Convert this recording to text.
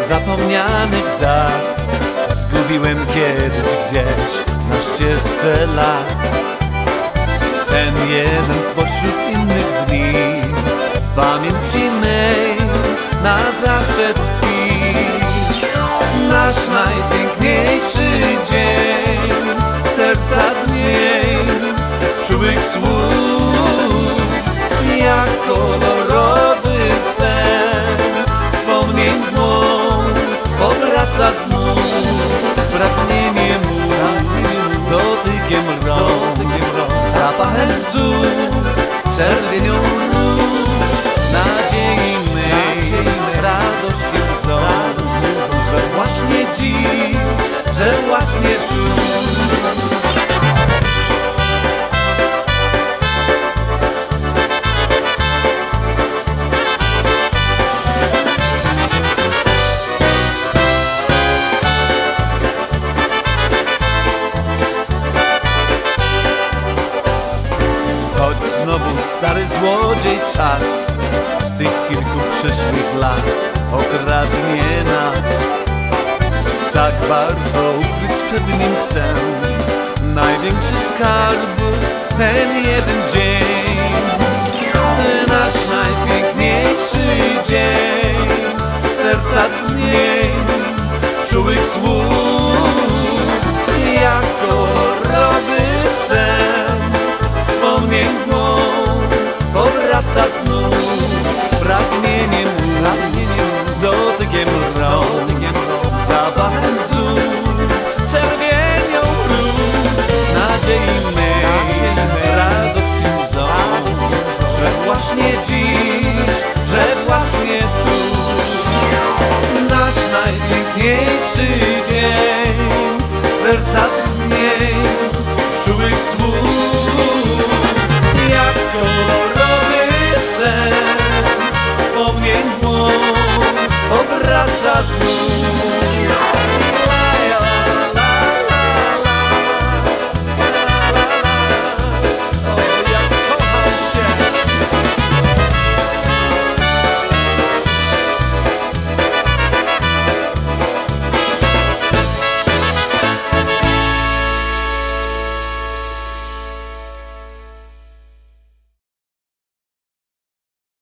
zapomnianych dat zgubiłem kiedyś gdzieś na ścieżce lat. Ten jeden spośród innych dni w pamięci mej na zawsze tkwi. Nasz najpiękniejszy dzień, serca dniej, czułych słów, jak kolorowy sen. Wspomnień mą powraca znów, pragnienie mu, dotykiem rąk, zapachem zup, czerwienią róż, nadziei mej, radości łzą, że właśnie dziś, że właśnie tu. Choć znowu stary złodziej czas z tych kilku przyszłych lat okradnie nas, tak bardzo ukryć przed nim chcę największy skarb, ten jeden dzień. Nasz najpiękniejszy dzień, serca dniej, czułych słów, jak kolorowy sen. Wspomnień mą powraca znów, pragnieniem dotykiem rąk, zapachem zup, czerwienią róż, nadziei mej, radości łzą, że właśnie dziś, że właśnie tu. Nasz najpiękniejszy dzień, serca